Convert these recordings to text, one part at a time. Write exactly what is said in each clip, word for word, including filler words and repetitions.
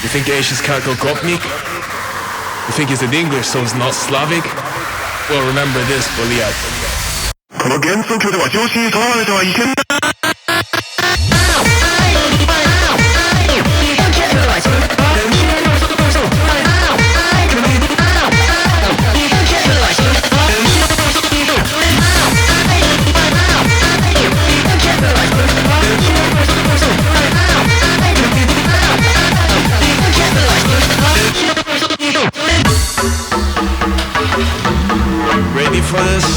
You think Asians can't go Gopnik? You think it's in English, so it's not Slavic? Well, remember this, Boliat. この幻想郷では上司にとらわれてはいけない。 Ready for this?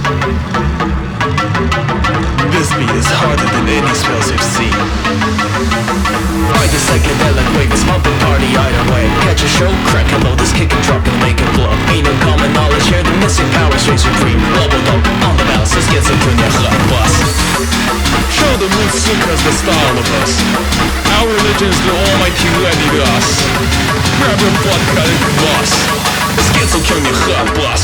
This beat is harder than any spells you've seen. Ride the psychedelic wave, it's mountain party either way. Catch a show, crack a load, this kick and drop and make it blow. Ain't no common knowledge here, the missing power straight supreme. Global dog, on the bounce, let's get some Kunya Hut bus. Show the roots sukas the style of us. Our religion's the almighty ready to us. Grab your blood cut and boss. Let's get some Kunya Hut bus.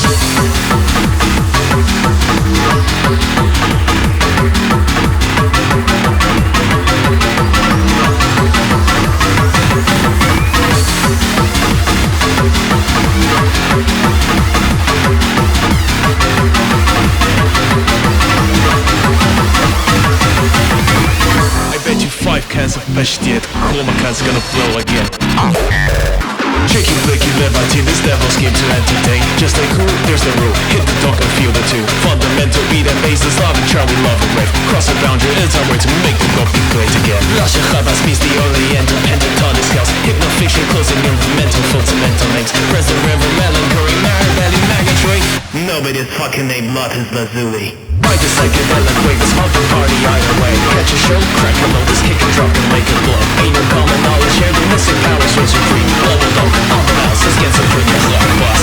I bet you five cans of pashtiet, Chroma can's gonna blow again. Tricky, blicky, levantine, this devil scheme to entertain. Just like who, there's the rule. Hit the dog and feel the two. Fundamental beat and bass, the Slavic charm we love and rave. Cross the boundary, it's our way to make the Gopnik great again. Russia Chabas meets the Oriental pentatonic scales. Hypnofiction closing in with mental fundamental links. Press the river, melancholy, Maribelli, Magatroy. Nobody's fucking named Martin's Lazuli. Ride the psychedelic wave, it's mountain party either way. Catch a show, crack a load, this kick and drop and make it blow. Ain't no common knowledge here, the missing power straight supreme. Global dog, on the mouse, let's get some Kunya Hut bus.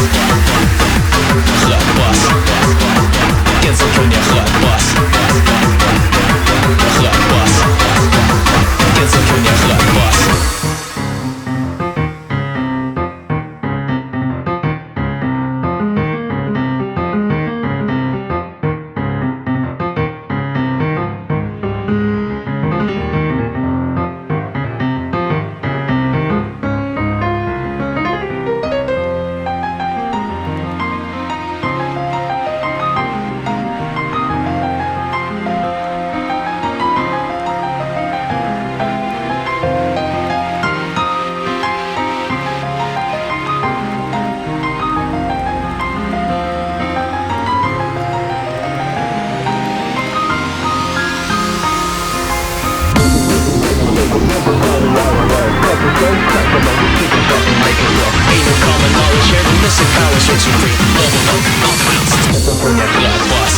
Hut bus. Get some Kunya Hut bus. Hut bus. Get some Kunya Hut bus. Ain't no common knowledge here, the missing power straight supreme. Global dog, on the bounce, let's get some Kunya Hut bus.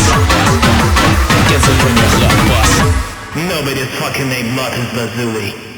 Nobody's fucking named Martin's Lazuli.